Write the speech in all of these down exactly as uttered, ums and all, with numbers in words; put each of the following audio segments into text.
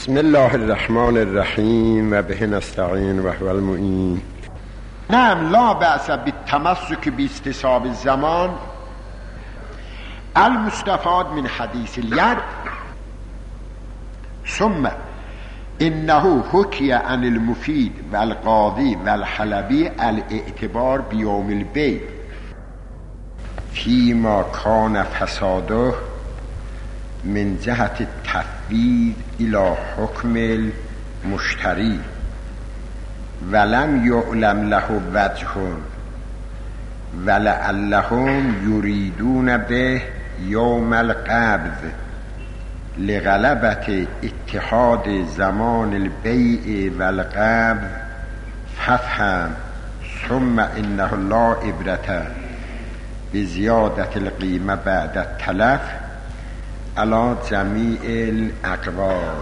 بسم الله الرحمن الرحیم و به نستعین و هو المعین. نعم لا بأس بالتمسك باستصحاب الزمان المستفاد من حدیث الید. ثم انه حکی عن المفید و القاضی و الحلبی الاعتبار بیوم البیع فیما کان فساده من جهت التفویض الى حکم المشتری ولم یعلم له وجه ولعلهم یریدون به یوم القبض لغلبت اتحاد زمان البیع والقبض ففهم. ثم انه لا عبرة بزیادت القیمه بعد التلف علی جمیع الاقوال.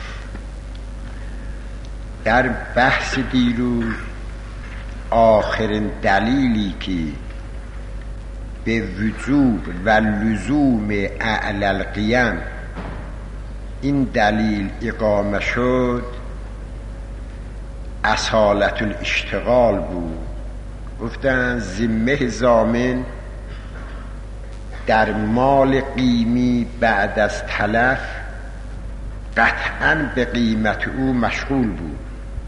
در بحث دیروز آخرین دلیلی که به وجوب و لزوم اعلی القیم این دلیل اقامه شد اصالت الاشتغال بود. گفتن ذمه ضامن در مال قیمی بعد از تلف قطعاً به قیمت او مشغول بود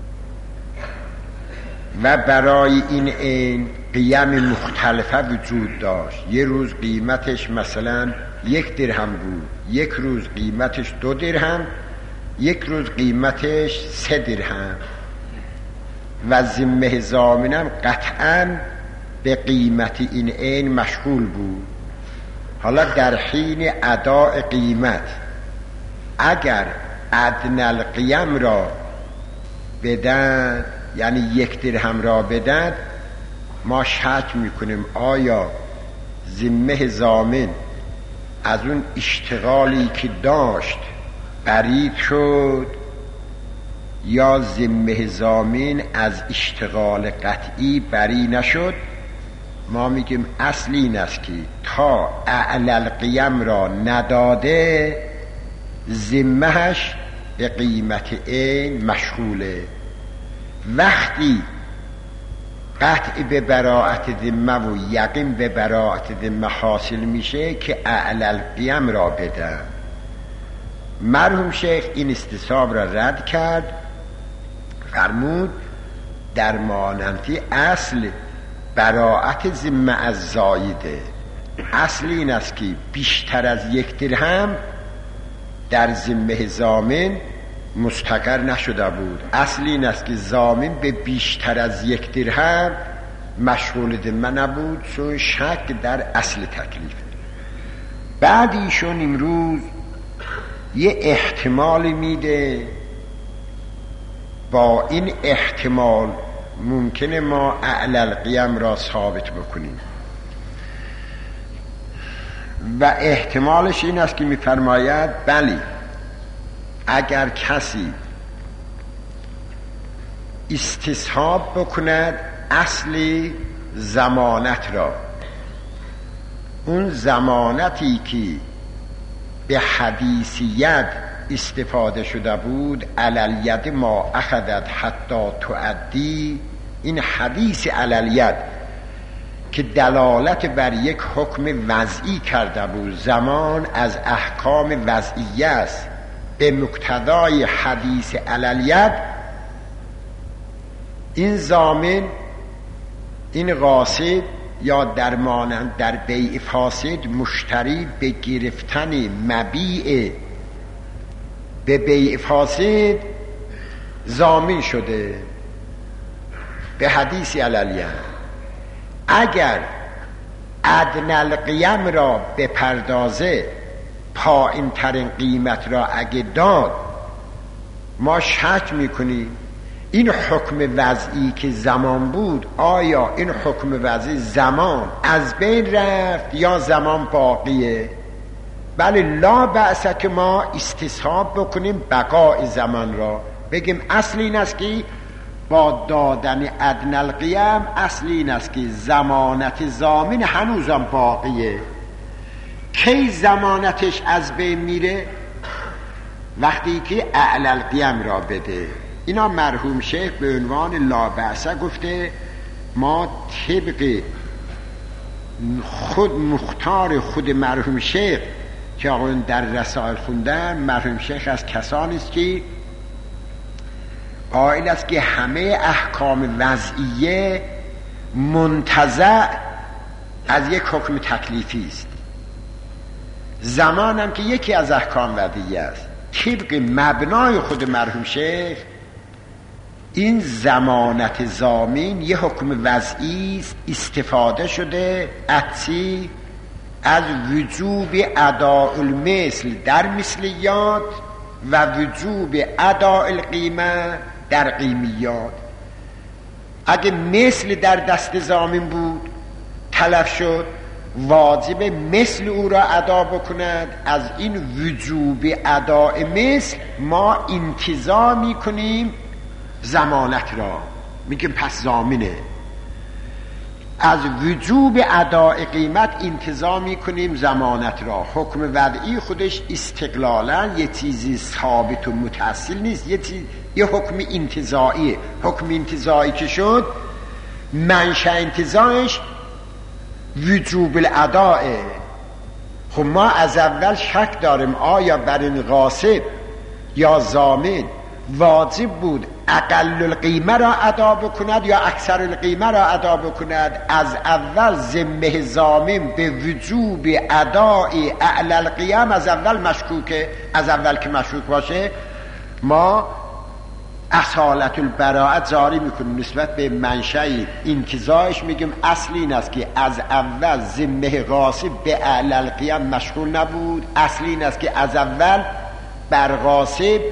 و برای این عین قیم مختلفه وجود داشت. یه روز قیمتش مثلا یک درهم بود، یک روز قیمتش دو درهم، یک روز قیمتش سه درهم و ذمه ضامنم قطعاً به قیمت این عین مشغول بود. حالا در حین اداء قیمت اگر ادنی القیم را بدن، یعنی یک درهم را بدن، ما شک میکنیم آیا ذمه ضامن از اون اشتغالی که داشت برید شد یا ذمه ضامن از اشتغال قطعی بری نشد. ما میگیم اصل این است که تا اعلی القیم را نداده ذمهش به قیمت عین مشغوله. وقتی قطع به براءت ذمه و یقین به براءت ذمه حاصل میشه که اعلی القیم را بدن. مرحوم شیخ این استصحاب را رد کرد، فرمود در ماننتی اصل براءت ذمه از زایده. اصل این است که بیشتر از یک درهم در ذمه ضامن مستقر نشده بود. اصل این است که ضامن به بیشتر از یک درهم مشغول ذمه نبود، چون شک در اصل تکلیف. بعد ایشون امروز یه احتمال میده، با این احتمال ممکنه ما اعلی القیم را ثابت بکنیم و احتمالش این است که میفرماید بلی اگر کسی استصحاب بکند اصل ضمانت را، اون ضمانتی که به حدیث ید استفاده شده بود علی ید ما اخذت حتی تؤدی، این حدیث علی ید که دلالت بر یک حکم وضعی کرده بود، زمان از احکام وضعیه است، به مقتضای حدیث علی ید این ضامن، این قاصد یا در مانند در بیع فاسد مشتری به گرفتن مبیع به بیع فاسد ضامن شده به حدیث علی ید. اگر ادنی القیم را به پردازه پایین ترین قیمت را اگه داد، ما شک میکنیم این حکم وضعی که زمان بود آیا این حکم وضعی زمان از بین رفت یا زمان باقیه. بله لا بأس که ما استصحاب بکنیم بقای زمان را، بگیم اصل این است که با دادن ادنی القیم اصل این است که ضمانت ضامن هنوزم باقیه. کی ضمانتش از بین میره؟ وقتی که اعلی القیم را بده. اینا مرحوم شیخ به عنوان لابعثه گفته ما طبق خود مختار خود مرحوم شیخ که آقایون در رسائل خوندن، مرحوم شیخ از کسانی است که قائل است که همه احکام وضعیه منتزع از یک حکم تکلیفی است. زمان هم که یکی از احکام وضعیه است. طبق مبنای خود مرحوم شیخ این ضمانت ضامن یه حکم وضعی است استفاده شده اتی از وجوب اداء المثل در مثلیات و وجوب اداء القیمه در قیمیات. اگه مثل در دست ضامن بود تلف شد، واجب مثل او را ادا بکند. از این وجوب اداء مثل ما انتزاع میکنیم ضمانت را، میگیم پس ضامنه. از وجوب اداء قیمت انتزاع میکنیم ضمانت را. حکم وضعی خودش استقلالا یه چیزی ثابت و متصل نیست، یه چیز یه حکم انتزاعیه. حکم انتزاعی که شد منشأ انتزاعش وجوب الاداء. خب ما از اول شک داریم آیا بر این غاصب یا ضامن واجب بود اقل القیمه را ادا بکند یا اکثر القیمه را ادا بکند؟ از اول ذمه ضامن به وجوب اداء اعلی القیام از اول مشکوکه. از اول که مشکوک باشه ما اصالت البراءت جاری میکنیم نسبت به منشأ انتزاعش، میگیم اصل این است که از اول ذمه غاصب به اعلی القیام مشغول نبود. اصل این است که از اول بر غاصب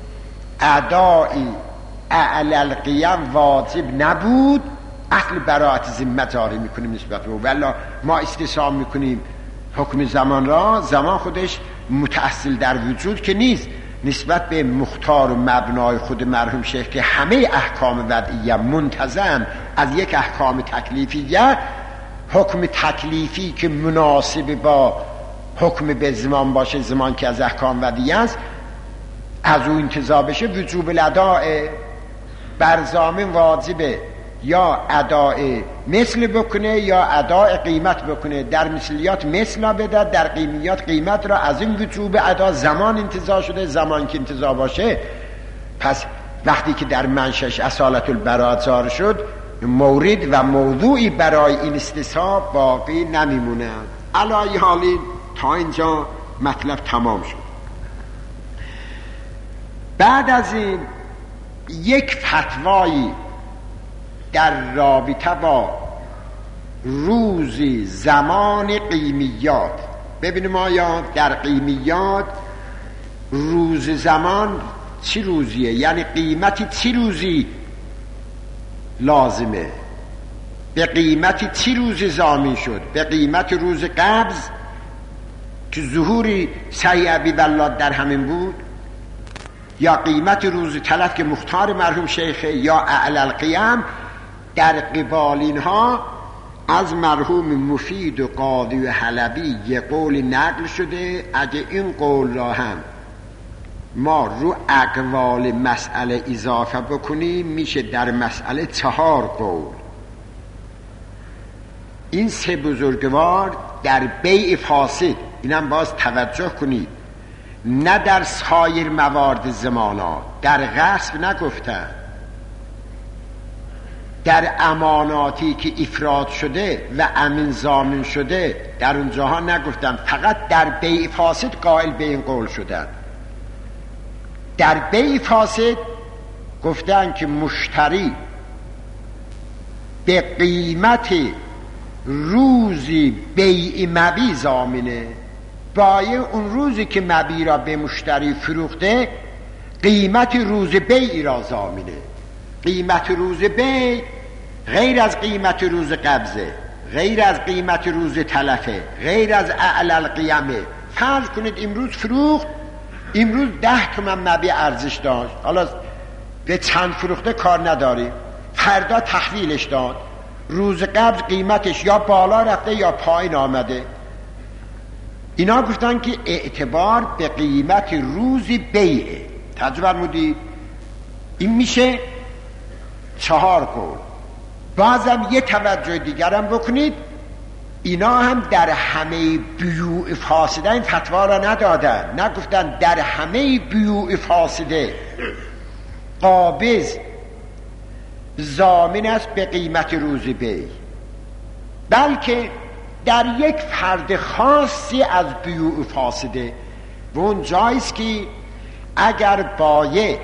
ادائی اعلی القیام واجب نبود. اصل براءت ذمه جاری میکنیم نسبت به او. ولی ما استثناء میکنیم حکم زمان را. زمان خودش متأصل در وجود که نیست، نسبت به مختار و مبنای خود مرحوم شیخ که همه احکام وضعیه منتظم از یک احکام تکلیفیه. حکم تکلیفی که مناسب با حکم به زمان باشه، زمان که از احکام وضعیه است، از او انتزاع بشه وجوب الاداء. بر ضامن واجبه یا اداء مثل بکنه یا اداء قیمت بکنه. در مثلیات مثل بده، در قیمیات قیمت را. از این وجوب ادا زمان انتزاع شده. زمان که انتزاع باشه پس وقتی که در منشأش اصالت البراءت ظاهر شد مورد و موضوعی برای این استثناء باقی نمیمونه. علی حالی تا اینجا مطلب تمام شد. بعد از این یک فتوایی در رابطه با روزی زمان قیمیات. ببینیم آیا در قیمیات روز زمان چی روزیه، یعنی قیمتی چی روزی لازمه، به قیمتی چی روزی ضامن شد، به قیمت روز قبض که ظهوری سعی ابی ولاد در همین بود، یا قیمت روز تلف که مختار مرحوم شیخه، یا اعلی القیام. در قبال اینها از مرحوم مفید و قاضی و حلبی یه قول نقل شده. اگه این قول را هم ما رو اقوال مسئله اضافه بکنیم میشه در مسئله چهار قول. این سه بزرگوار در بیع فاسد، اینم باز توجه کنید، نه در سایر موارد زمانات در غصب نگفتن، در اماناتی که افراد شده و امین ضامن شده در اونجاها نگفتن، فقط در بیع فاسد قائل به این قول شدن. در بیع فاسد گفتن که مشتری به قیمت روزی بیع مبیع ضامنه. بایع اون روزی که مبیع را به مشتری فروخته قیمت روز بیع را ضامنه. قیمت روز بیع غیر از قیمت روز قبضه، غیر از قیمت روز تلفه، غیر از اعلی القیامه. فرض کنید امروز فروخت، امروز ده تومن مبیع ارزش داشت، حالا به چند فروخته کار نداریم، فردا تحویلش داد، روز قبض قیمتش یا بالا رفته یا پایین آمده. اینا گفتن که اعتبار به قیمت روز بیعه. توجه فرمودید؟ این میشه چهار قول. بازم یه توجه دیگرم بکنید، اینا هم در همه بیوع فاسده این فتوا را ندادن، نگفتن در همه بیوع فاسده قابض ضامن است به قیمت روز بیع، بلکه در یک فرد خاصی از بیوع فاسده و اون جایست که اگر بایع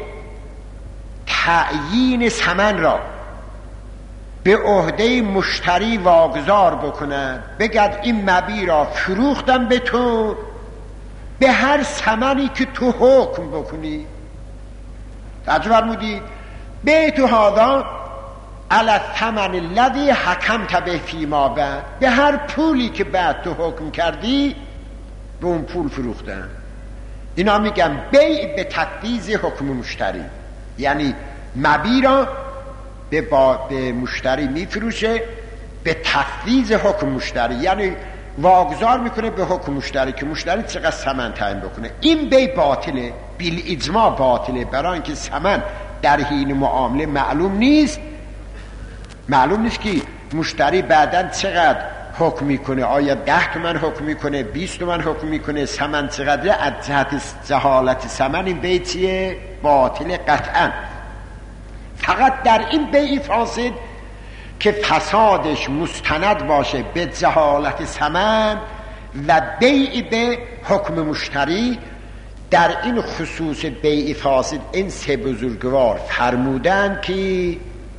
تعیین ثمن را به عهده مشتری واگذار بکنند، بگد این مبیع را فروختم به تو به هر ثمنی که تو حکم بکنی. توجه فرمودید؟ به تو هذا علی الثمن الذی حکمت به فیما بعد، به هر پولی که بعد تو حکم کردی به اون پول فروختن. اینا میگن بیع به تفویض حکم مشتری، یعنی مبیع را به, با به مشتری میفروشه به تفویض حکم مشتری، یعنی واگذار میکنه به حکم مشتری که مشتری چقدر ثمن تعیین بکنه. این بیع باطله، بیل اجماع باطله، برای اینکه ثمن در حین معامله معلوم نیست. معلوم نیست که مشتری بعداً چقدر حکم میکنه، آیا ده تومن حکم میکنه، بیست تومن حکم میکنه، ثمن چقدره. از جهت جهالت ثمن این بیع چیه؟ باطل قطعاً. فقط در این بیع فاسد که فسادش مستند باشه به جهالت ثمن و بیع به حکم مشتری، در این خصوص بیع فاسد این سه بزرگوار فرمودن که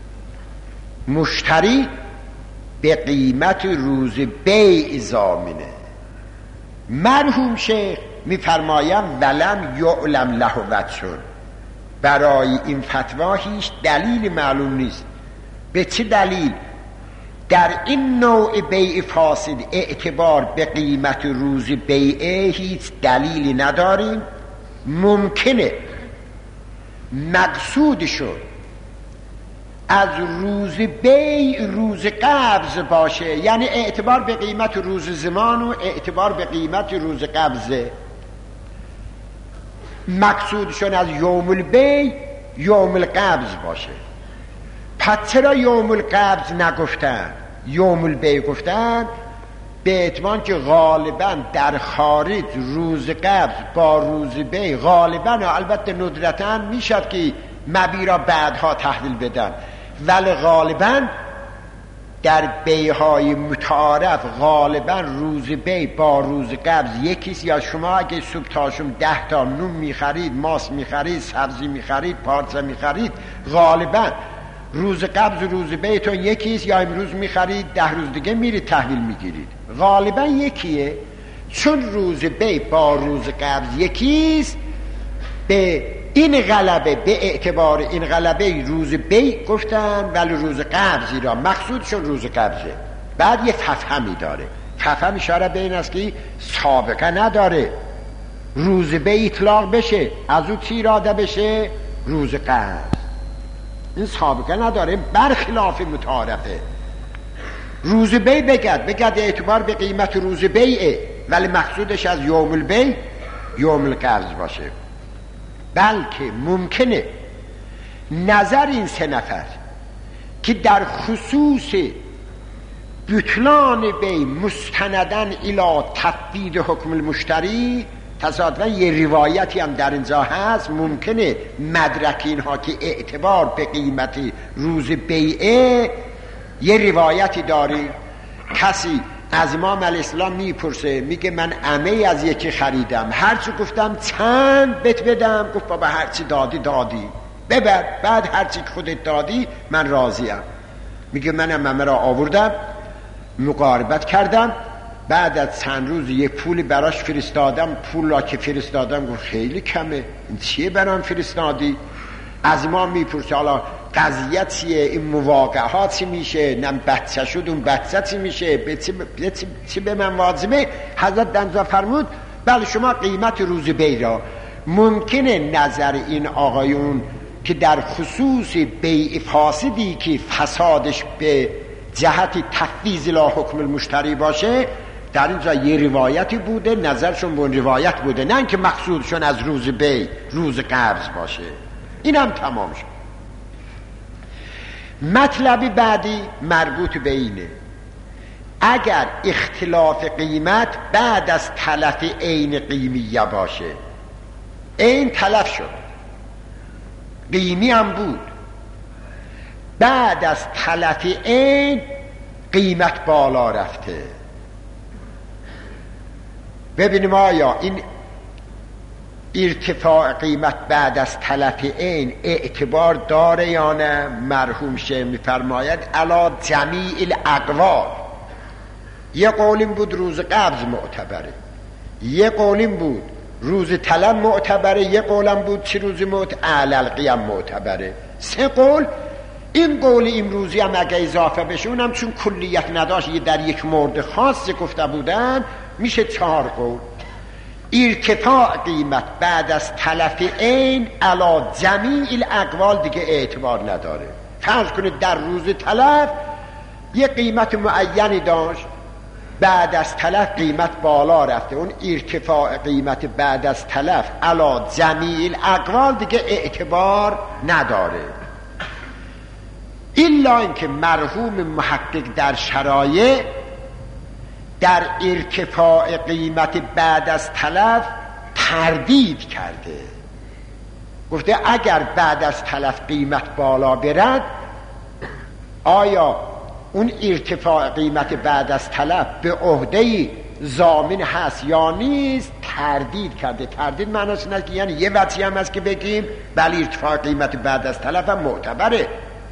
مشتری به قیمت روز بیع ضامنه. مرحوم شیخ میفرمایم ولم یعلم له وجه، برای این فتوا هیچ دلیل معلوم نیست. به چه دلیل؟ در این نوع بیع فاسد اعتبار به قیمت روز بیعه هیچ دلیلی نداریم. ممکنه مقصود شد از روز بیع روز قبض باشه، یعنی اعتبار به قیمت روز زمان و اعتبار به قیمت روز قبضه. مقصودشون از یوم البیع یوم القبض باشه. پس چرا یوم القبض نگفتن، یوم البیع گفتن؟ به اعتبار که غالبا در خارج روز قبض با روز بیع غالبا، البته ندرتا میشد که مبیع را بعدها تحویل بدن، ولی غالبا در بیعهای متعارف غالبا روز بیع با روز قبض یکیست. یا شما اگه صبح تا شام ده تا نون میخرید، ماست میخرید، سبزی میخرید، پارچه میخرید، غالبا روز قبض و روز بیعتون یکیست، یا امروز میخرید ده روز دیگه میرید تحویل میگیرید، غالبا یکیه. چون روز بیع با روز قبض یکیست، به این غلبه، به اعتبار این غلبه روز بیع گفتن، ولی روز قبضی را مقصودشون روز قبضه. بعد یه تفهمی داره، تفهم اشاره به این است که سابقه نداره، روز بیع اطلاق بشه از او چی اراده بشه؟ روز قبض. این سابقه نداره، برخلاف متعارفه. روز بیع بگد بگد اعتبار به قیمت روز بیعه، ولی مقصودش از یوم البیع یوم القبض باشه. بلکه ممکنه نظر این سه نفر که در خصوص بطلان بیع مستندن الی تفویض حکم المشتری، تصادفاً یه روایتی هم در اینجا هست، ممکنه مدرک اینها که اعتبار به قیمت روز بیعه یه روایتی داری. کسی از امام علیه السلام میپرسه، میگه من عمه از یکی خریدم، هرچی گفتم چند بت بدم، گفت بابا هرچی دادی دادی ببر، بعد هرچی خودت دادی من راضیم. میگه منم عمه را آوردم مقاربت کردم، بعد از چند روز یک پولی براش فرستادم، پول را که فرستادم گفت خیلی کمه، این چیه برام فرستادی؟ از ما میپرسه حالا قضیه چیه، این مواقعات چی میشه، نم بچه شد اون بچه چی میشه، به چی, به چی, چی به من واجبه؟ حضرت دنزا فرمود بله شما قیمت روز بیع را، ممکنه نظر این آقایون که در خصوص بیع فاسدی که فسادش به جهت تفویض لا حکم المشتری باشه، در اینجا یه روایتی بوده، نظرشون به اون روایت بوده، نه اینکه مقصودشون از روز بی روز قبض باشه. اینم تمام شد. مطلب بعدی مربوط به اینه، اگر اختلاف قیمت بعد از تلف عین قیمیه باشه، عین تلف شد، قیمی هم بود، بعد از تلف عین قیمت بالا رفته، ببینیم آیا این ارتفاع قیمت بعد از تلف عین اعتبار داره یا نه. مرحوم شیخ میفرماید علی جمیع الاقوال. یه قولیم بود روز قبض معتبره، یه قولیم بود روز طلب معتبره، یه قولم بود چه روز معتبره اعلی القیم معتبره. سه قول. این قول امروزی هم اگه اضافه بشه، اونم چون کلیت نداشت یه در یک مورد خاص گفته بودن، میشه چهار قول. ارتفاع قیمت بعد از تلف عین علی جمیع الاقوال دیگه اعتبار نداره. فرض کنید در روز تلف یه قیمت معینی داشت، بعد از تلف قیمت بالا رفته، اون ارتفاع قیمت بعد از تلف علی جمیع الاقوال دیگه اعتبار نداره، الا اینکه مرحوم محقق در شرایع در ارتفاع قیمت بعد از تلف تردید کرده، گفته اگر بعد از تلف قیمت بالا برد، آیا اون ارتفاع قیمت بعد از تلف به عهده ضامن هست یا نیست؟ تردید کرده. تردید معناش اینه که یعنی یه وجهی هم هست که بگیم بله ارتفاع قیمت بعد از تلف هم معتبره.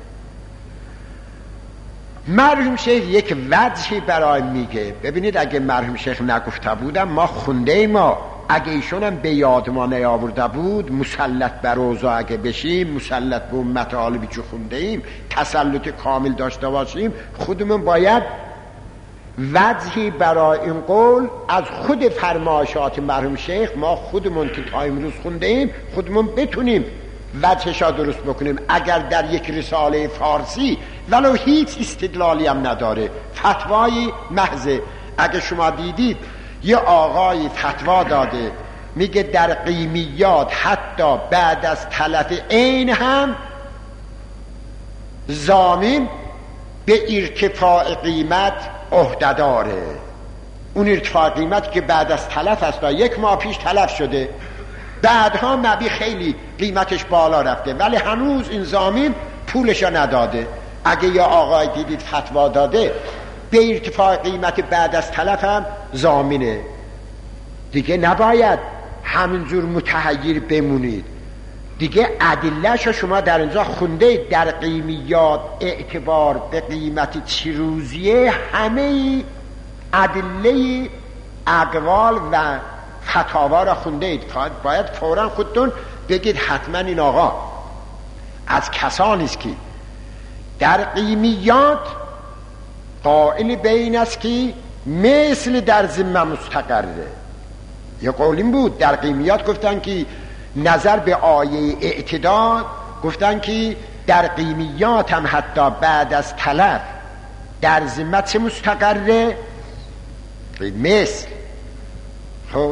مرحوم شیخ یک وجهی برای میگه. ببینید اگه مرحوم شیخ نگفته بودم ما خونده، ما اگه ایشون هم به یاد ما نیاورده بود، مسلط بر اوضاع اگه بشیم، مسلط به اون مطالبی که خونده ایم تسلط کامل داشته باشیم، خودمون باید وجهی برای این قول از خود فرمایشات مرحوم شیخ ما خودمون که تا امروز خونده ایم خودمون بتونیم وجهش را درست بکنیم. اگر در یک رساله فارسی ولو هیچ استدلالی هم نداره، فتوای محضه، اگه شما دیدید یه آقای فتوا داده میگه در قیمیات حتی بعد از تلف عین هم ضامن به ارتفاع قیمت عهده داره. اون ارتفاع قیمت که بعد از تلف است، یک ماه پیش تلف شده، بعدها مبی خیلی قیمتش بالا رفته، ولی هنوز این ضامن پولشو نداده. اگه یا آقای دیدید فتوا داده به ارتفاع قیمت بعد از تلف هم ضامنه، دیگه نباید همینجور متحیر بمونید، دیگه ادله‌شو شما در اینجا خونده. در قیمیات اعتبار به قیمت چی روزیه، همه ادله اقوال و فتاوا را خونده اید. باید فوراً خودتون بگید حتما این آقا از کسانی است که در قیمیات قائل به این است که مثل در ذمه مستقره. یه قولیم بود در قیمیات گفتن که نظر به آیه اعتداد، گفتن که در قیمیات هم حتی بعد از تلف در ذمه چه مستقره؟ مثل. خب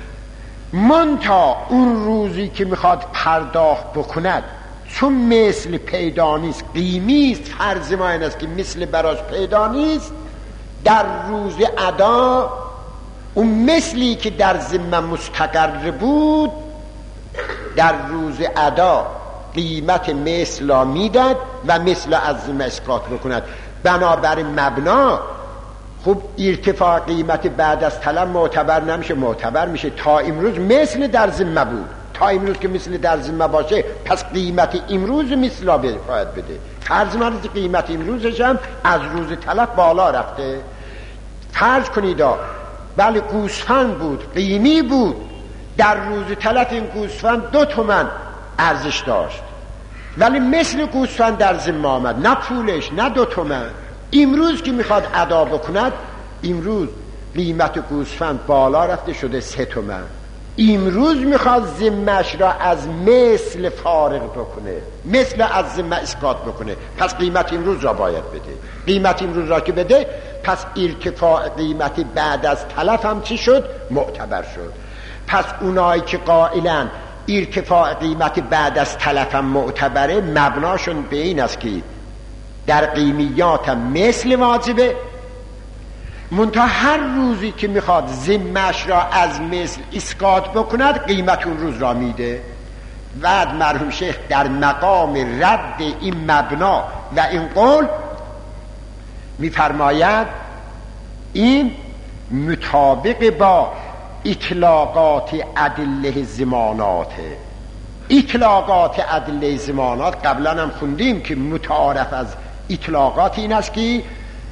منتها اون روزی که میخواد پرداخت بکند چون مثل پیدا نیست، قیمی است، فرض ما این است که مثل براش پیدا نیست، در روز ادا اون مثلی که در ذمه مستقر بود در روز ادا قیمت مثل را میداد و مثل از ذمه اسقاط بکند. بنابراین مبنا خب ارتفاع قیمت بعد از طلب معتبر نمیشه، معتبر میشه تا امروز مثل در ذمه بود، تا امروز که مثل در ذمه باشه پس قیمت امروز مثل را باید بده. فرض من قیمت امروزش هم از روز طلب بالا رفته، فرض کنید بله گوسفند بود، قیمی بود، در روز طلب این گوسفند دو تومن ارزش داشت، ولی مثل گوسفند در ذمه آمد، نه پولش نه دو تومن. امروز که میخواد ادا بکند، امروز قیمت گوسفند بالا رفته شده سه تومن، امروز میخواد ذمه‌اش را از مثل فارغ بکنه، مثل از ذمه اسقاط بکنه، پس قیمت امروز را باید بده. قیمت امروز را که بده پس ارتفاع قیمت بعد از تلف هم چی شد؟ معتبر شد. پس اونایی که قائلن ارتفاع قیمت بعد از تلف هم معتبره، مبناشون به این است که در قیمیات هم مثل واجبه، منتها هر روزی که میخواد ذمه‌اش را از مثل اسقاط بکند قیمت اون روز را میده. بعد مرحوم شیخ در مقام رد این مبنا و این قول میفرماید این مطابق با اطلاقات ادله زمانات. اطلاقات ادله زمانات قبلا هم خوندیم که متعارف از اطلاقات این است که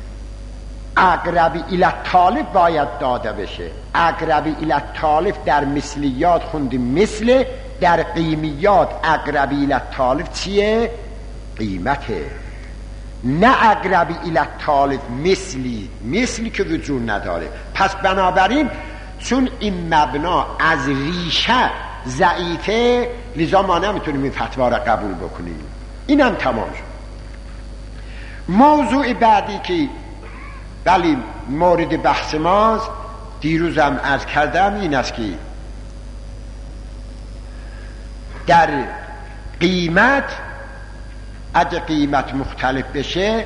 اقرب الی الطالب باید داده بشه. اقرب الی الطالب در مثلیات خوندیم مثل، در قیمیات اقرب الی الطالب چیه؟ قیمته. نه اقرب الی الطالب مثلی، مثلی که وجود نداره. پس بنابراین چون این مبنا از ریشه ضعیفه، لذا ما نمیتونیم این فتوا را قبول بکنیم. اینم تمام شد. موضوع بعدی که ولی مورد بحث ماست، دیروزم عرض کردم، این است که در قیمت اگه قیمت مختلف بشه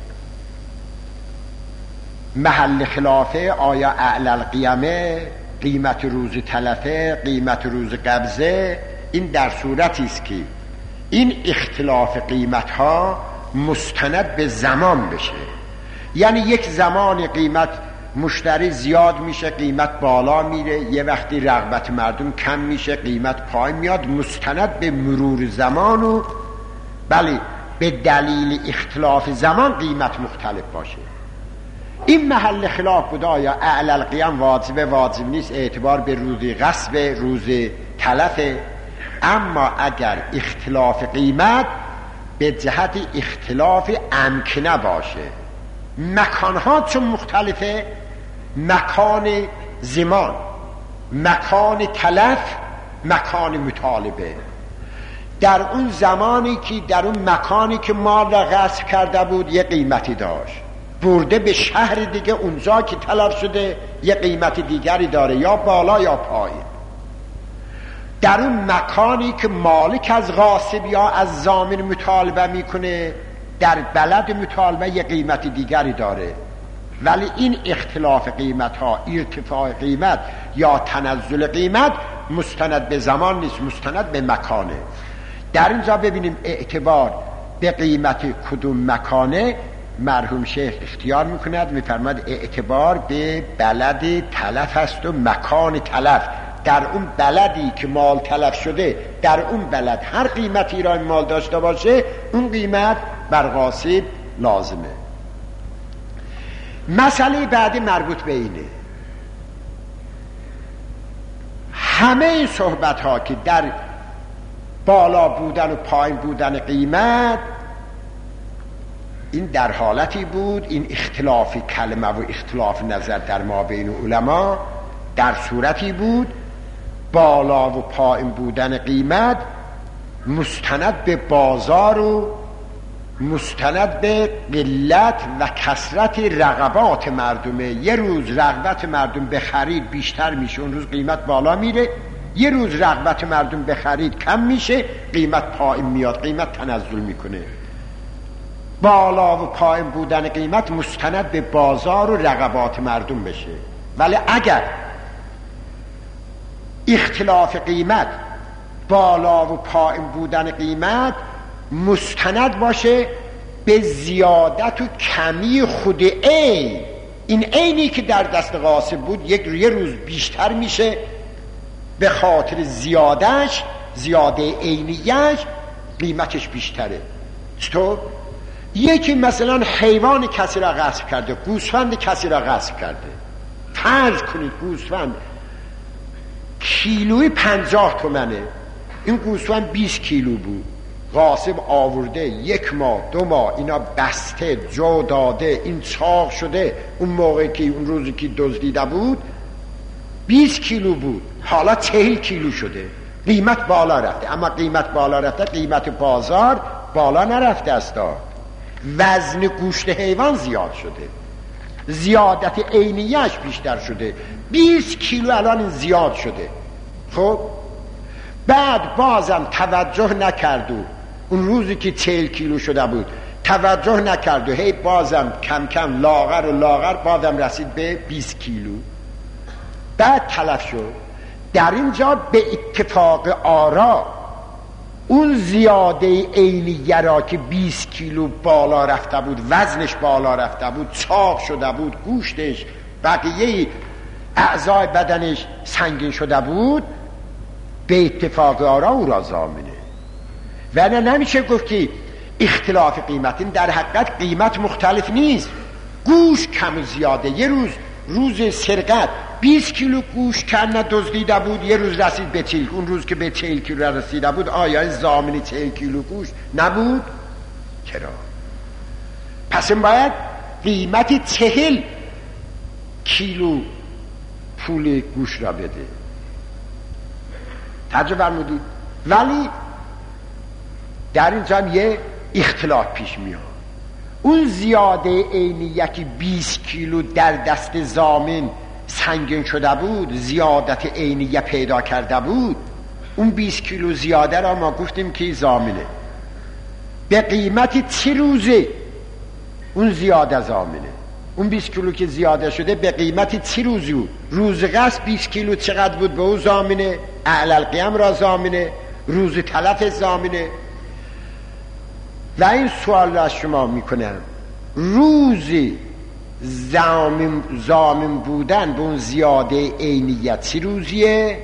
محل خلافه آیا اعلی القیمه، قیمت روز تلفه، قیمت روز قبضه. این در صورتی است که این اختلاف قیمت ها مستند به زمان بشه، یعنی یک زمان قیمت مشتری زیاد میشه قیمت بالا میره، یه وقتی رغبت مردم کم میشه قیمت پایین میاد، مستند به مرور زمان و بله به دلیل اختلاف زمان قیمت مختلف باشه. این محل خلاف بود آیا اعلی القیام واجب واجب نیست اعتبار به روز غصب روز تلفه. اما اگر اختلاف قیمت به جهت اختلاف امکنه باشه، مکانها چون مختلفه، مکان زمان، مکان تلف، مکان مطالبه، در اون زمانی که در اون مکانی که مال را غصب کرده بود یه قیمتی داشت، برده به شهر دیگه اونجا که تلف شده یه قیمت دیگری داره، یا بالا یا پایین. در اون مکانی که مالک از غاصب یا از ضامن مطالبه میکنه در بلد مطالبه یه قیمت دیگری داره. ولی این اختلاف قیمت ها، ارتفاع قیمت یا تنزل قیمت مستند به زمان نیست، مستند به مکانه. در اینجا ببینیم اعتبار به قیمت کدوم مکانه مرحوم شیخ اختیار میکند، میفرماد اعتبار به بلد تلف است و مکان تلف. در اون بلدی که مال تلف شده، در اون بلد هر قیمتی را مال داشته باشه اون قیمت بر غاصب لازمه. مسئله بعدی مربوط به اینه، همه این صحبت ها که در بالا بودن و پایین بودن قیمت، این در حالتی بود، این اختلاف کلمه و اختلاف نظر در ما بین علما در صورتی بود بالا و پایین بودن قیمت مستند به بازار و مستند به قلت و کثرت رغبات مردمه. یه روز رغبت مردم به خرید بیشتر میشه اون روز قیمت بالا میره، یه روز رغبت مردم به خرید کم میشه قیمت پایین میاد، قیمت تنزل میکنه. بالا و پایین بودن قیمت مستند به بازار و رغبات مردم بشه. ولی اگر اختلاف قیمت بالا و پایین بودن قیمت مستند باشه به زیادت و کمی خود عین، این عینی که در دست غاصب بود یک یه روز بیشتر میشه به خاطر زیادش، زیاده عینیش قیمتش بیشتره. چطور؟ یکی مثلا حیوان کسی را غصب کرده، گوسفند کسی را غصب کرده، فرض کنید گوسفند کیلوی پنجاه تومنه، این گوسفند بیست کیلو بود، غاصب آورده یک ماه دو ماه اینا بسته جو داده، این چاق شده، اون موقعی که اون روزی که دزدیده بود بیست کیلو بود، حالا چهل کیلو شده، قیمت بالا رفته. اما قیمت بالا رفته، قیمت بازار بالا نرفته است، وزن گوشت حیوان زیاد شده. زیادت عینیش بیشتر شده، بیست کیلو الان این زیاد شده. خب بعد بازم توجه نکرد و اون روزی که چهل کیلو شده بود توجه نکرد و هی بازم کم کم لاغر و لاغر بازم رسید به بیست کیلو، بعد تلف شد. در اینجا به اتفاق آرا اون زیاده عینیه را که بیست کیلو بالا رفته بود، وزنش بالا رفته بود، چاق شده بود، گوشتش بقیه اعضای بدنش سنگین شده بود، به اتفاق آرا او را ضامنه. و نه نمیشه گفت که اختلاف قیمت، این در حقیقت قیمت مختلف نیست، گوشت کم و زیاده. یه روز روز سرقت بیست کیلو گوشت کم دزدیده بود، یه روز رسید به چهل، اون روز که به چهل کیلو رسیده بود آیا این ضامن چهل کیلو گوشت نبود؟ چرا؟ پس این باید قیمت چهل کیلو پول گوشت را بده. توجه فرمودید؟ ولی در اینجا هم یه اختلاف پیش میاد. اون زیاده عینیه که بیست کیلو در دست ضامن سنگین شده بود، زیادت عینیه پیدا کرده بود، اون بیست کیلو زیاده را ما گفتیم که ضامنه. به قیمت چه روزه اون زیاده ضامنه؟ اون بیست کیلو که زیاده شده به قیمت چه روزی بود؟ روز قصد بیست کیلو چقدر بود به او ضامنه، اعلی القیام را ضامنه، روز تلف ضامنه. و این سوال را از شما میکنم، روزی ضامن ضامن بودن به اون زیاده عینیت چه روزیه؟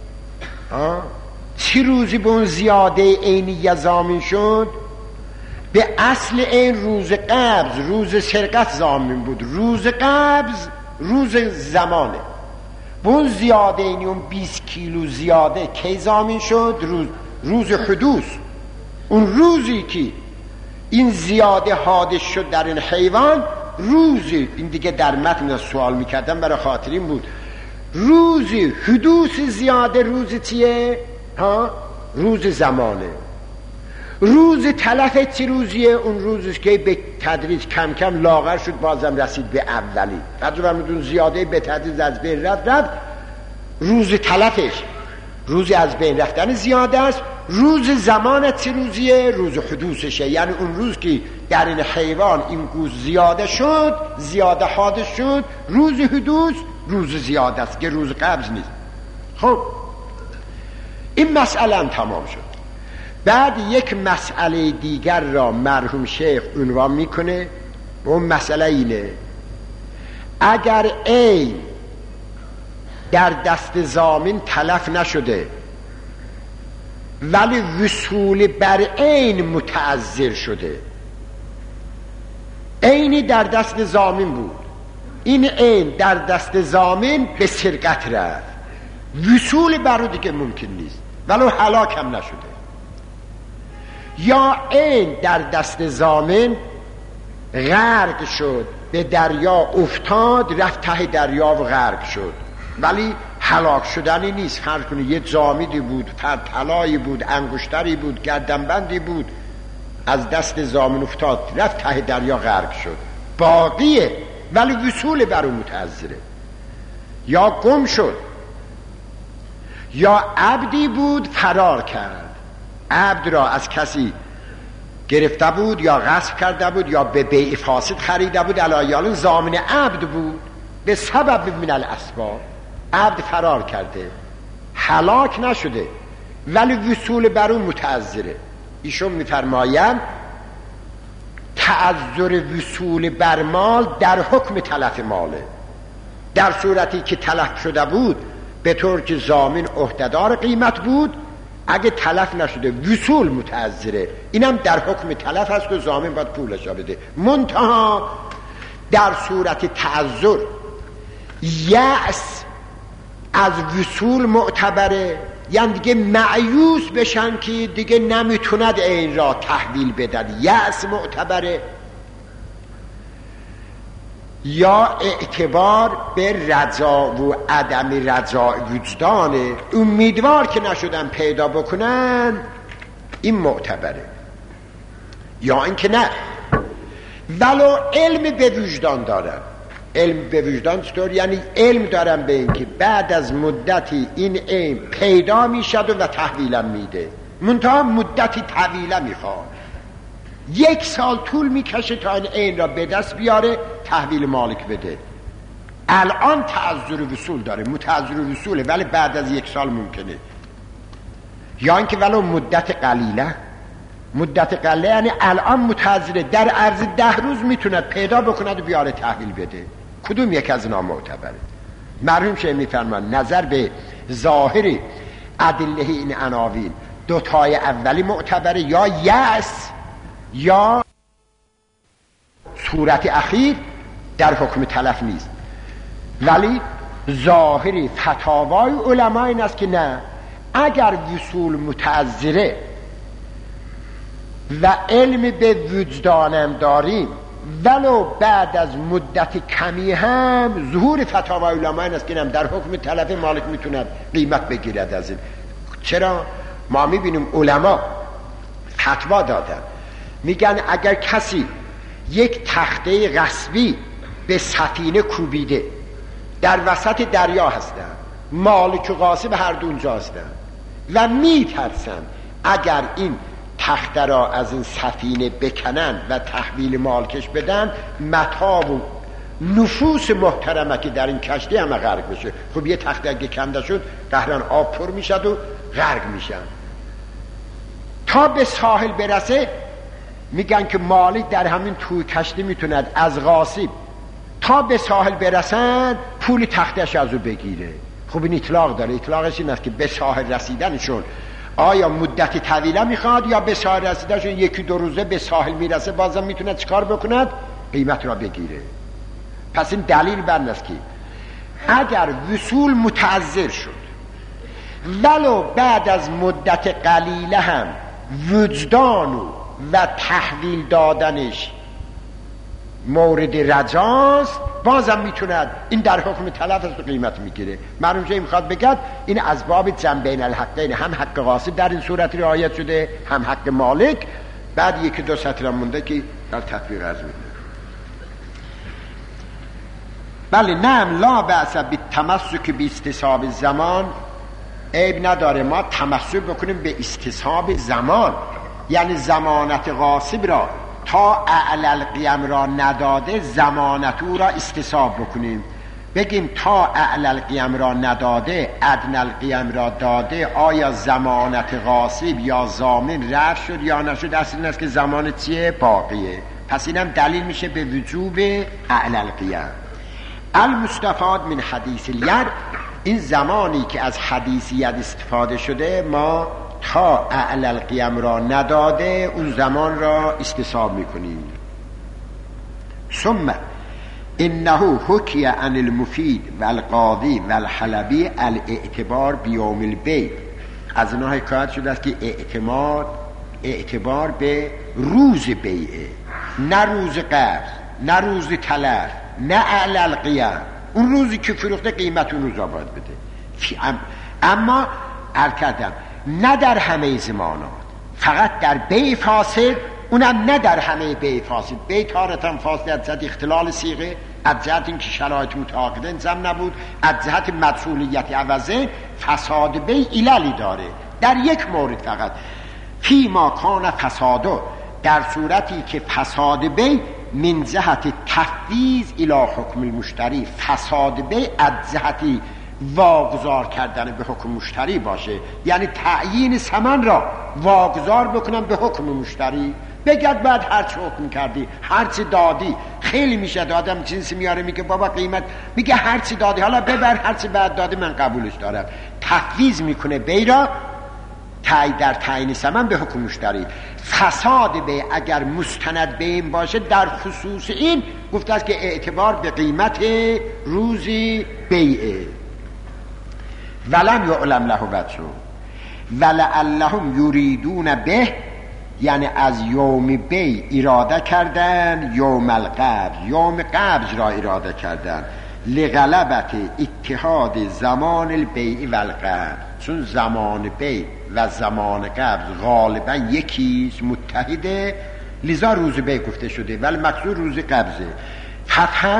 چه روزی به اون زیاده عینیت ضامن شد؟ به اصل این روز قبض، روز سرقت ضامن بود. روز قبض روز زمانه. به اون زیاده اینی اون بیست کیلو زیاده کی ضامن شد؟ روز روز حدوث. اون روزی که این زیاده حادث شد در این حیوان، روزی، این دیگه در متن سوال میکردم برای خاطر این بود، روزی حدوث زیاده روز چیه؟ ها؟ روز زمانه. روز تلف چی روزیه؟ اون روزی که به تدریج کم کم لاغر شد بازم رسید به اولی. تدریج اون زیاده به تدریج از بین رفت رفت روز تلفش، روزی از بین رفتن زیاده است. روز زمان چه روزیه؟ روز حدوثشه، یعنی اون روز که در این حیوان این گوشت زیاده شد، زیاده حادث شد، روز حدوث روز زیاده است که روز قبض نیست. خب این مسئله هم تمام شد. بعد یک مسئله دیگر را مرحوم شیخ عنوان میکنه، اون مسئله اینه: اگر عین در دست ضامن تلف نشده ولی وصول بر عین متعذر شده، عینی در دست ضامن بود، این عین در دست ضامن به سرقت رفت، وصول بر او دیگه ممکن نیست ولو هلاک هم نشده. یا عین در دست ضامن غرق شد، به دریا افتاد، رفت ته دریا و غرق شد، ولی هلاک شدنی نیست. فرض کنید یه جامدی بود، طلایی بود، انگشتری بود، گردنبندی بود، از دست ضامن افتاد رفت ته دریا غرق شد، باقیه ولی وصول بر او متعذره. یا گم شد، یا عبدی بود فرار کرد، عبد را از کسی گرفته بود یا غصب کرده بود یا به بیع فاسد خریده بود، علایال ضامن عبد بود، به سبب من الاسباب عبد فرار کرده، هلاک نشده ولی وصول بر اون متعذره. ایشون میفرمایم تعذر وصول بر مال در حکم تلف ماله. در صورتی که تلف شده بود به طور که ضامن عهدهدار قیمت بود، اگه تلف نشده وصول متعذره، اینم در حکم تلف هست و ضامن باید پولش را بده. منتها در صورت تعذر یأس از وصول معتبره، یعنی دیگه مایوس بشن که دیگه نمیتوند این را تحویل بدن، یأس معتبره. یا اعتبار به رجا و عدم رجا وجدانه، امیدوار که نشدن پیدا بکنن، این معتبره. یا اینکه نه ولو علم به وجدان دارن، علم به وجدان چطور؟ یعنی علم دارم به این که بعد از مدتی این علم پیدا میشد و تحویلم میده، منتها مدتی طویله میخواد، یک سال طول میکشه تا این علم را به دست بیاره تحویل مالک بده. الان تعذر وصول داره، متعذر وصوله، ولی بعد از یک سال ممکنه، یا اینکه ولو مدت قلیله. مدت قلیله یعنی الان متعذره، در عرض ده روز میتوند پیدا بکند و بیاره تحویل بده. کدوم یک از اینا معتبره؟ مرحوم شیخ میفرمان نظر به ظاهر ادله این عناوین دوتای اولی معتبره، یا یأس یا صورت اخیر در حکم تلف نیست. ولی ظاهری فتاوای علما این است که نه، اگر وصول متعذره و علم به وجدانم داریم ولو بعد از مدت کمی هم، ظهور فتاوای علما این است که در حکم تلف مالک میتوند قیمت بگیرد از این. چرا؟ ما میبینیم علما فتوا دادن، میگن اگر کسی یک تخته غصبی به سفینه کوبیده، در وسط دریا هستن، مالک و غاصب هر دو اونجا هستن و میترسن اگر این تخته را از این سفینه بکنن و تحویل مالکش بدن، متاع و نفوس محترمه که در این کشتی همه غرق بشه. خب یه تخته اگه کنده شد قهران آب پر میشد و غرق میشن. تا به ساحل برسه میگن که مالک در همین توی کشتی میتوند از غاصب تا به ساحل برسن پول تختش از او بگیره. خب این اطلاق داره، اطلاقش این است که به ساحل رسیدنشون آیا مدت طویله میخواد یا به ساحل رسیدنشون یکی دو روزه به ساحل میرسه بازم میتوند چیکار بکند؟ قیمت را بگیره. پس این دلیل بر است که اگر وصول متعذر شد ولو بعد از مدت قلیله هم وجدان و تحویل دادنش مورد رجاست، بازم میتوند این در حکم تلف است و قیمت میگیره. مرحوم شیخ میخواد بگد این از باب جمع بین الحقین، هم حق غاصب در این صورت رعایت شده هم حق مالک. بعد یکی دو سطر مونده که در تطبیق عرض میده. بله نعم لا بأس بالتمسک باستصحاب زمان، عیب نداره ما تمسک بکنیم به استصحاب زمان، یعنی ضمانت غاصب را تا اعلى القیم را نداده ضمانت او را استصحاب بکنیم، بگیم تا اعلى القیم را نداده ادنی القیم را داده، آیا ضمانت غاصب یا ضامن رفع شد یا نشد؟ اصل این است که ضمانت چیه؟ باقیه. پس اینم دلیل میشه به وجوب اعلى القیم. المستفاد من حدیث الید، این زمانی که از حدیث ید استفاده شده ما تا اعلی القیم را نداده اون زمان را استصحاب میکنیم. ثم انه حکی عن المفید و القاضی و الحلبی الاعتبار بیوم البیع، از اینها حکایت شده است که اعتماد اعتبار به روز بیعه، نه روز قرض، نه روز تلف، نه اعلی القیم. اون روزی که فروخته قیمت اون روز آباد بده. اما ارکدم نه در همه زمانات، فقط در بیع فاسد، اونم نه در همه بیع فاسد. بیع تارتاً فاسد از جهت اختلال صیغه، از جهت اینکه شرایط متعاقده انضم نبود، از جهت مدخولیت عوضه. فساد بیع عللی داره در یک مورد فقط، فی ما کان فسادو، در صورتی که فساد بیع من جهت تفویض الی حکم المشتری، فساد بیع از جهتی واگذار کردن به حکم مشتری باشه، یعنی تعیین ثمن را واگذار بکنم به حکم مشتری. بگد بعد هرچی حکم کردی، هرچی دادی، خیلی میشه آدم جنسی میاره میگه بابا قیمت، میگه هرچی دادی حالا ببر، هرچی بعد دادی من قبولش دارم. تفویض میکنه بیع را تعیین در تعیین ثمن به حکم مشتری. فساد بیع اگر مستند به این باشه در خصوص این گفته است که اعتبار به قیمت روزی بیعه. ولم یعلم له وجه ولعلهم یریدون به، یعنی از یوم بیع اراده کردن یوم القبض، یوم قبض را اراده کردن، لغلبت اتحاد زمان البیع و القبض، چون زمان بیع و زمان قبض غالبا یکیست، متحده، لذا روز بیع گفته شده ولی مقصود روز قبضه. فتحاً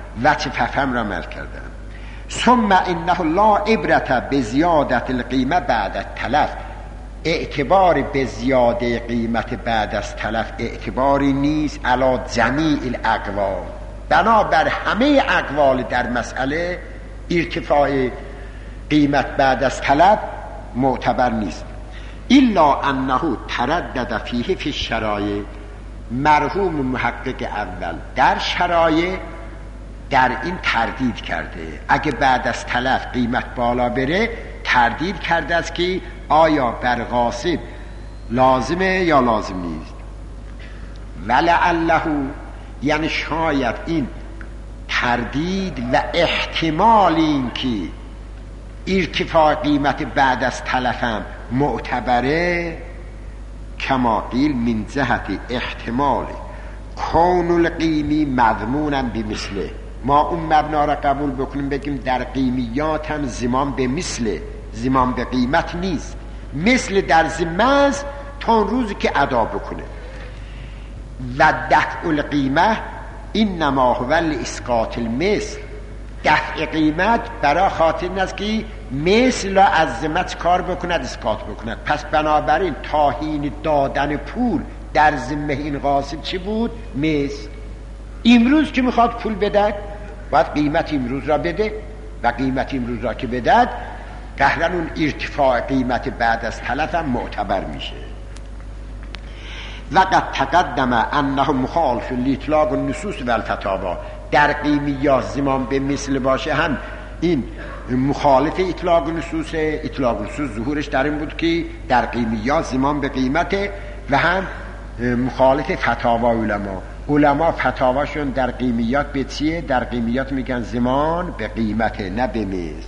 وجه فهم را مل کردم. ثم انه لا عبرت به زیادت القیمه بعد التلف، اعتبار به زیاده قیمت بعد از تلف اعتباری نیست علی جمیع الاقوال، بنابر همه اقوال در مسئله ارتفاع قیمت بعد از تلف معتبر نیست. الا انه تردد فیه فی الشرایع، مرحوم محقق اول در شرایع در این تردید کرده، اگه بعد از تلف قیمت بالا بره تردید کرده است که آیا بر غاصب لازمه یا لازم نیست. ولعله، یعنی شاید این تردید و احتمال این که ارتفاع قیمت بعد از تلف هم معتبره، کما قیل من جهت احتمال کون القیمی مضمونا بمثله، ما اون مبنا را قبول بکنیم بگیم در قیمیات هم زمان به مثل، زمان به قیمت نیست، مثل در ذمه تا اون روزی که ادا بکنه. و دفع القیمه اینما هو لاسقاط المثل، دفع قیمت برای خاطر این است که مثل را از ذمت کار بکند، اسقاط بکند. پس بنابراین تاهین دادن پول در ذمه این غاصب چی بود؟ مثل. امروز که میخواد پول بدهد باید قیمت امروز را بده و قیمت امروز را که بدهد قهرن اون ارتفاع قیمت بعد از تلف هم معتبر میشه. وقد تقدم انه مخالف لاطلاق النصوص و الفتاوا، در قیمیات زمان به مثل باشه هم این مخالف اطلاق نصوص. اطلاق نصوص ظهورش در این بود که در قیمیات زمان به قیمته و هم مخالف فتاوا علما. علما فتاواشون در قیمیات به چیه؟ در قیمیات میگن زمان به قیمته نه به مثل.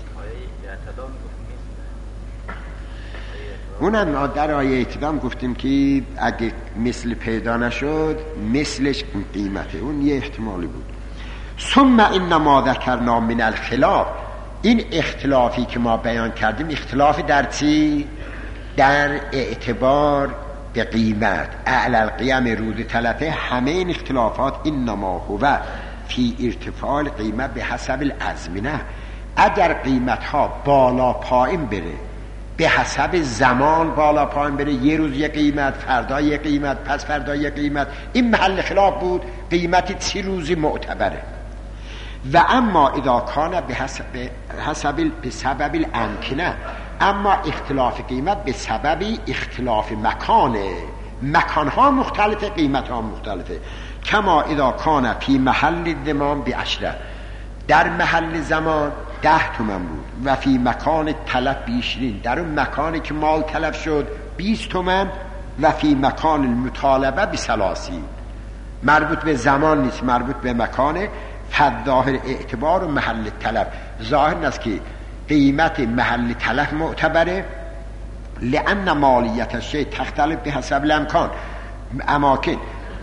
اونم در آیه اعتدام گفتیم که اگه مثل پیدا نشد مثلش قیمته، اون یه احتمالی بود. ثم انما ذکرنا من الخلاف، این اختلافی که ما بیان کردیم اختلافی در چی؟ در اعتبار به قیمت اعلی القیم رود تلفه. همه این اختلافات انما هو فی ارتفاع قیمت به حسب الازمنه، اگر قیمت ها بالا پایین بره به حسب زمان بالا پایین بره، یه روز یه قیمت، فردا یه قیمت، پس فردا یه قیمت، این محل خلاف بود قیمتی چی روزی معتبره. و اما اذا کان به حسب حسب به سبب الامکنه، اما اختلاف قیمت به سبب اختلاف مکانه، مکانها مختلفه قیمتها مختلفه. کما اذا کان فی محل زمان به عشره، در محل زمان ده تومن بود و فی مکان تلف بیشرین، در اون مکانی که مال تلف شد بیست تومن و فی مکان المطالبه بی سلاسی، مربوط به زمان نیست مربوط به مکانه. فظاهر اعتبار و محل تلف، ظاهر است که قیمت محل تلف معتبره، لأن مالیت شیء تختلف به حسب الامکان، اماکن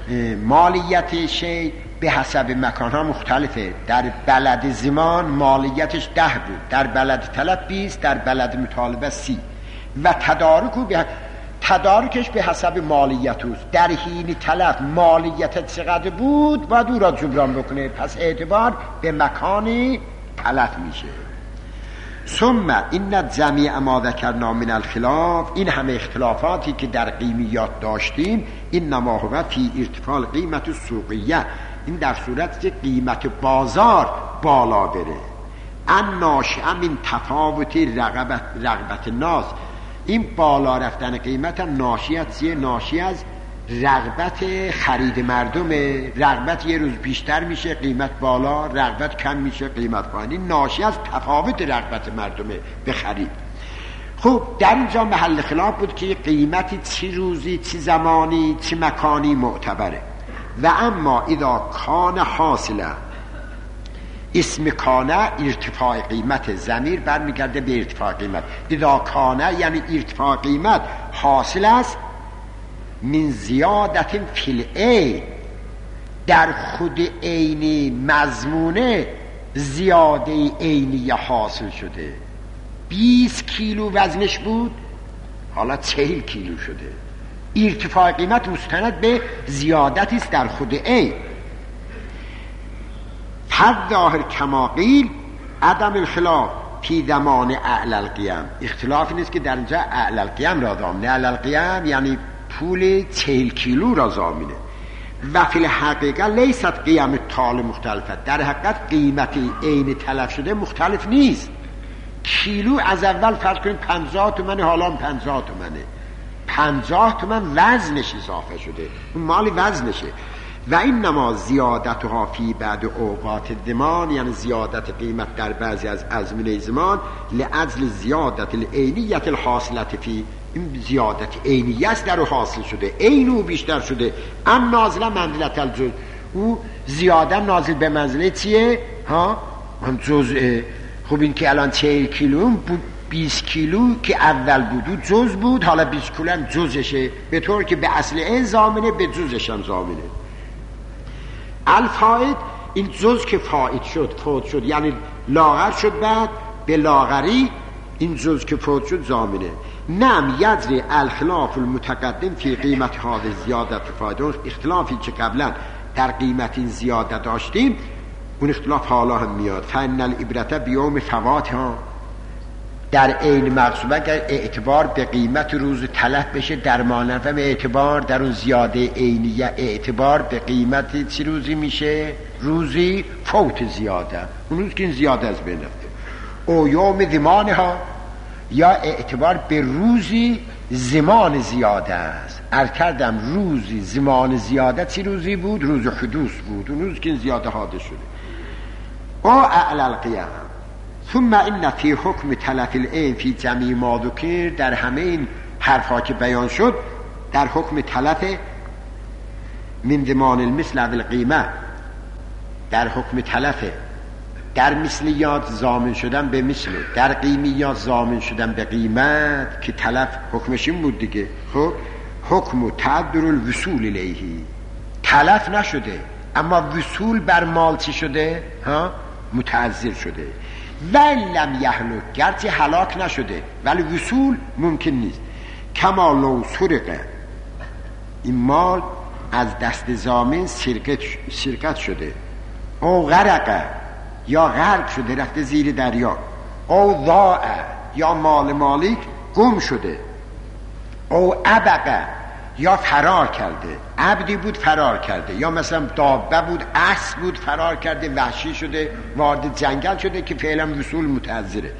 مالیت شیء به حسب مکان ها مختلفه. در بلد زمان مالیتش ده بود، در بلد تلف بیست، در بلد مطالبه سی. و تدارکو به تدارکش به حسب مالیت است، در حین تلف مالیت چقدر بود باید او را جبران بکنه، پس اعتبار به مکانی تلف میشه. ثم این جمیع ما ذکرنا من الخلاف، این همه اختلافاتی که در قیمیات داشتیم، این نما هو فی ارتفاع قیمت السوقیه، این در صورت که قیمت بازار بالا بره. ان ناشئ من تفاوت رغبت رغبت الناس، این بالا رفتن قیمت هم ناشی از چیه؟ ناشی از رغبت خرید مردمه. رغبت یه روز بیشتر میشه قیمت بالا، رغبت کم میشه قیمت پایین. این ناشی از تفاوت رغبت مردمه به خرید. خب در اینجا محل خلاف بود که قیمتی چی روزی، چی زمانی، چی مکانی معتبره. و اما اذا کان حاصله، اسم کانه ارتفاع قیمت، ضمیر برمیگرده به ارتفاع قیمت. اذا کانه یعنی ارتفاع قیمت حاصل است من زیادت فی العین، در خود عینی مضمونه زیاده عینی حاصل شده. بیست کیلو وزنش بود حالا چهل کیلو شده. ارتفاع قیمت مستند به زیادتی است در خود عین. حد ظاهر کماقیل عدم الخلاف فی ضمان اعلی القیم. اختلافی نیست که در اینجا اعلی القیم را ضامنه. اعلی القیم یعنی پول چهل کیلو را ضامنه. و فی الحقیقه لیست قیم تال مختلفه، در حقیقت قیمتی عین تلف شده مختلف نیست. کیلو از اول فرض کنید پنجاه تومنه، حالا پنجاه تومنه، پنجاه تومن وزنش اضافه شده، اون مال وزنشه. و این نما زیادتها فی بعد اوقات زمان، یعنی زیادت قیمت در بعضی از ازمنه زمان، لعجل زیادت العینیت الحاصلت فی، این زیادت عینیه است در او حاصل شده، عین او بیشتر شده. ام نازله منزلت الجزء، او زیاده نازل به منزله چیه؟ ها من جزء. خب این که الان چهل کیلو بود، بیست کیلو که اول بود جز بود، حالا بیست کیلو هم جزشه، به طور که به اصل این زامنه به جزش هم زامنه. الفائد این جز که فائد شد، فوت شد، یعنی لاغر شد، بعد به لاغری این جز که فوت شد زامنه. نم یجری الخلاف المتقدم فی قیمت ها زیادت فایده، اختلافی که قبلا در قیمت این زیاده داشتیم اون اختلاف حالا هم میاد. فان العبرت بیوم فوات ها، در عین مقصوبه اگر اعتبار به قیمت روز تلف بشه در مانفم اعتبار در اون زیاده عینیه، اعتبار به قیمت چی روزی میشه؟ روزی فوت زیاده، اون روز که این زیاده از بین رفته. او یوم زمان ها، یا اعتبار به روزی زمان زیاده است. عرض کردم روزی زمان زیاده چی روزی بود؟ روز حدوث بود، اون روز که این زیاده حادث شده. او اعلی القیام. ثم ان فی حکم تلف العین فی جمیع ما ذکر، در همه این حرفا که بیان شد در حکم تلف من ضمان المثل و القیمه، در حکم تلف در مثلیات ضامن شدن به مثل، در قیمیات ضامن شدن به قیمت، که تلف حکمش این بود دیگه. خب حکم تعذر الوصول الیه، تلف نشده اما وصول بر مال چی شده؟ ها متعذر شده. ولم یهلک، گرچه هلاک نشده ولی وصول ممکن نیست. کما لو سرقه، این مال از دست ضامن سرقت سرقت شده. او غرقه، یا غرق شده رفته زیر دریا. او ضاع، یا مال مالک گم شده. او ابقه، یا فرار کرده، عبدی بود فرار کرده، یا مثلا دابه بود، اسب بود فرار کرده، وحشی شده، وارد جنگل شده که فعلا وصول متعذره.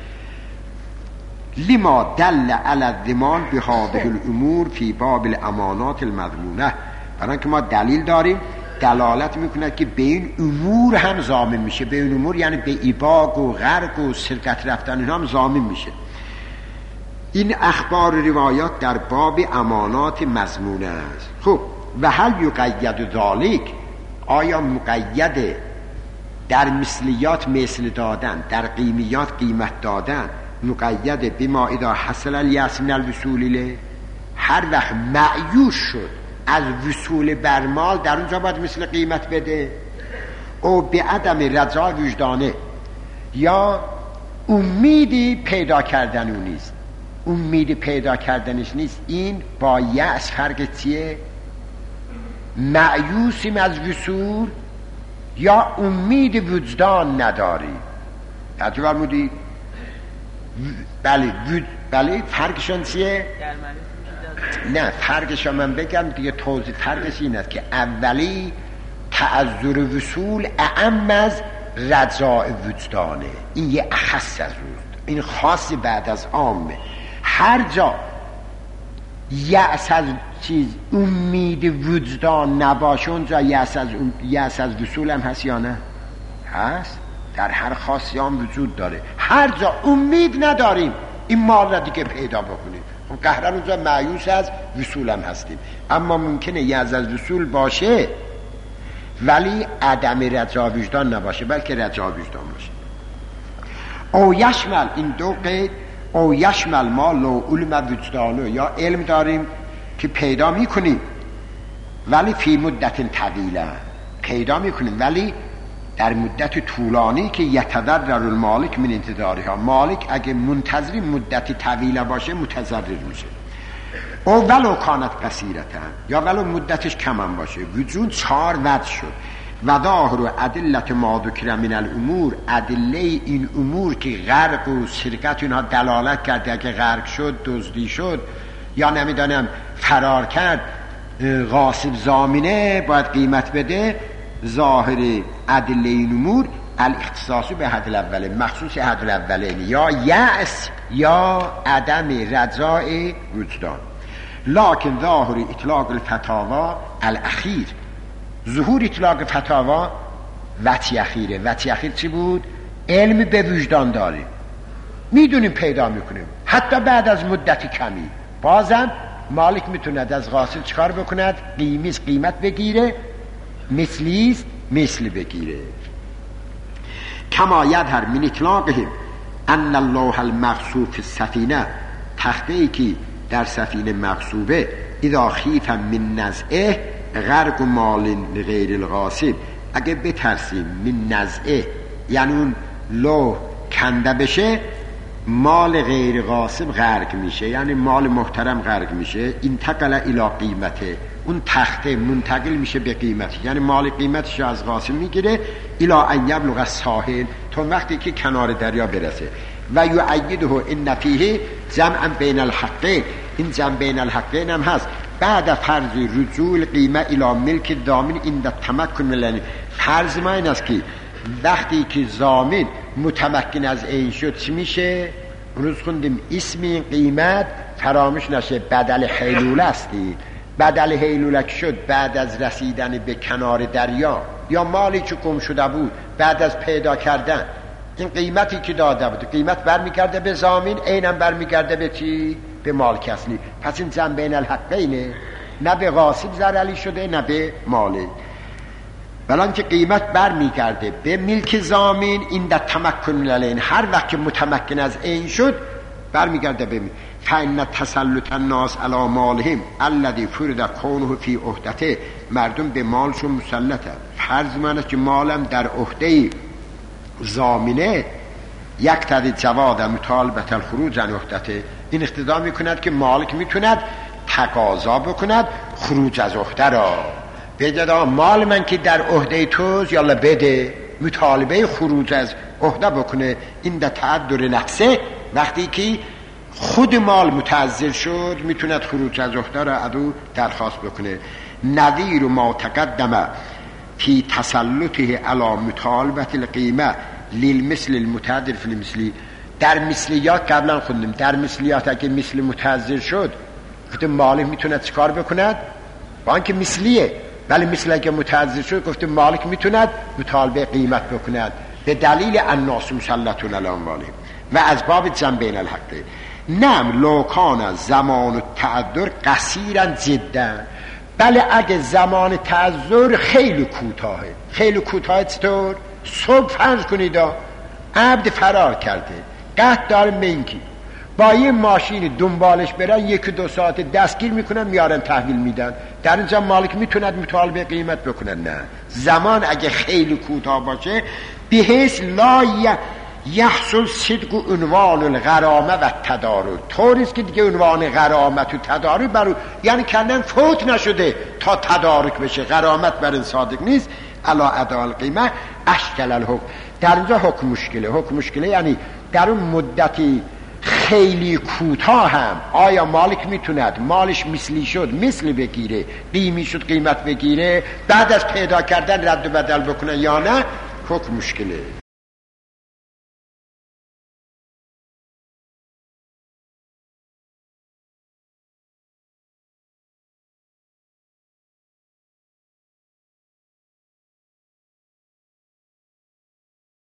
لما دل علی الضمان بهذه الامور فی باب الامانات المضمونه، برای اینکه ما دلیل داریم دلالت میکنه که به این امور هم ضامن میشه. به این امور یعنی به ایباگ و غرق و سرقت رفتن اینا هم ضامن میشه. این اخبار و روایات در باب امانات مضمونه است. خب و هل یقید ذالک، آیا مقید در مثلیات مثل دادن، در قیمیات قیمت دادن مقید بما اذا حصل الیأس من الوصول الیه، هر وقت معیوش شد از وصول برمال در اونجا باید مثل قیمت بده؟ او به عدم رجا وجدانه، یا امیدی پیدا کردن اون نیست، امید پیدا کردنش نیست. این با یأس فرق چیه؟ معیوسیم از وصول یا امید وجدان نداری؟ توجه فرمودید؟ بله بله فرقشون چیه؟ نه فرقشون من بگم دیگه، توضیح فرقش این است که اولی تعذر وصول اعم از رجاء وجدانه، این یه اخص از روز، این خاصی بعد از عامه. هر جا یأس از چیز امید وجدان نباشه اونجا یأس از یأس از وصول هم هست یا نه؟ هست، در هر خاصی هم وجود داره. هر جا امید نداریم این مال را دیگه پیدا بکنیم، قهرن اونجا مایوس از وصول هم هستیم. اما ممکنه یأس از وصول باشه ولی عدم رجا وجدان نباشه، بلکه رجا وجدان باشه. او یشمل، این دو قید، او یشمل ما لو علم وجدانه، یا علم داریم که پیدا میکنیم ولی فی مدت طویله، پیدا میکنیم ولی در مدت طولانی که یتضرر المالک من انتظارها، مالک اگه منتظر مدت طویله باشه متضرر میشه. او ولو کانت قصیرتن، یا ولو مدتش کم هم باشه. وجود چهار وجه شد. و ظاهر و ادلت ما ذکر من الامور، ادله این امور که غرق و سرقت اینها دلالت کرده که غرق شد، دزدی شد یا نمیدانم فرار کرد، غاصب ضامنه باید قیمت بده. ظاهر ادله این امور الاختصاص به حد الاول، مخصوص حد الاولین، یا یأس یا عدم رضای وجدان. لکن ظاهر اطلاق الفتاوا الاخیر، ظهور اطلاق فتاوا وتی اخیره. وتی اخیر چی بود؟ علم به وجدان داریم، میدونیم، پیدا میکنیم، حتی بعد از مدتی کمی بازم مالک میتوند از غاصب چکار بکند؟ قیمیز قیمت بگیره، مثلیست مثل بگیره. کما یظهر من اطلاقهم ان الله المغصوب فی السفینه، تخته ای که در سفینه مغصوبه، اذا خیف من نزعه غرق مال غیر الغاصب، اگه بترسیم من نزعه یعنی اون لوح کنده بشه، مال غیر غاصب غرق میشه، یعنی مال محترم غرق میشه. انتقل الی قیمته، اون تخته منتقل میشه به قیمت، یعنی مال قیمتش از غاصب میگیره الی ان یبلغ الساحل، تا وقتی که کنار دریا برسه. و یؤیده ان فیه جمع بین الحقین، این جمع بین الحقین هم هست. بعد فرض رجوع قیمه الی ملک ضامن عند تمکن من، فرض ما این است که وقتی که ضامن متمکن از این شد چی میشه؟ روز خوندیم اسم این قیمت فراموش نشه، بدل حیلوله استی. بدل حیلوله که شد بعد از رسیدن به کنار دریا، یا مالی که گم شده بود بعد از پیدا کردن، این قیمتی که داده بود قیمت برمیگرده به ضامن، اینم برمیگرده به چی؟ به مالک اصلی. پس این جمع بین الحقینه، نه به غاصب ضرری شده نه به مالک، بلان که قیمت برمیگرده به ملک ضامن این در تمکن لین، هر وقت که متمکن از این شد برمیگرده به ملک. فإن تسلط الناس علی مالهم الذي فرض كونه فی عهدته، مردم به مالشون مسلطه، فرض من است که مالم در عهده ضامنه، یک تدید جواد مطالبه الخروج عن عهدته، این اقتضا میکند که مالک میتوند تقاضا بکند خروج از عهده را، بگه مال من که در عهده توست یالا بده، مطالبه خروج از عهده بکنه. این در تعذر نفسه، وقتی که خود مال متعذر شد میتوند خروج از عهده را ادو درخواست بکنه. نظیر ما تقدم فی تسلطه علی مطالبه القیمه للمثل المتعذر فی المثلی، در مثلیات قبلا خوندیم، در مثلیات اگه مثل متعذر شد گفته مالک میتوند چیکار بکند؟ با اینکه مثلیه ولی مثل اگه متعذر شد گفته مالک میتوند مطالبه قیمت بکند به دلیل الناس مسلطون علی اموالهم و از باب جمع بین الحقه. نم لو کان زمان التعذر قصیرا جدا، بله اگه زمان تعذر خیلی کوتاهه. خیلی کوتاه چطور؟ صبح فرض کنید عبد فرار کرده، قحط داره منکی، با یه ماشین دنبالش برن یک دو ساعت دستگیر میکنن میارن تحویل میدن، در اینجا مالک میتوند مطالبه قیمت بکنن. نه، زمان اگه خیلی کوتاه باشه بحیث لا یحصل صدق عنوان الغرامه و تدارک، طوریست که دیگه عنوان غرامت و تدارک برو، یعنی کندن فوت نشده تا تدارک بشه، غرامت بر این صادق نیست. علا ادا القیمه اشکل الحکم، در اینجا حکم مشکله. حکم مشکله یعنی در اون مدتی خیلی کوتاه هم آیا مالک میتوند مالش مثلی شد مثل بگیره، قیمی شد قیمت بگیره، بعد از پیدا کردن رد و بدل بکنه یا نه؟ حکم مشکله.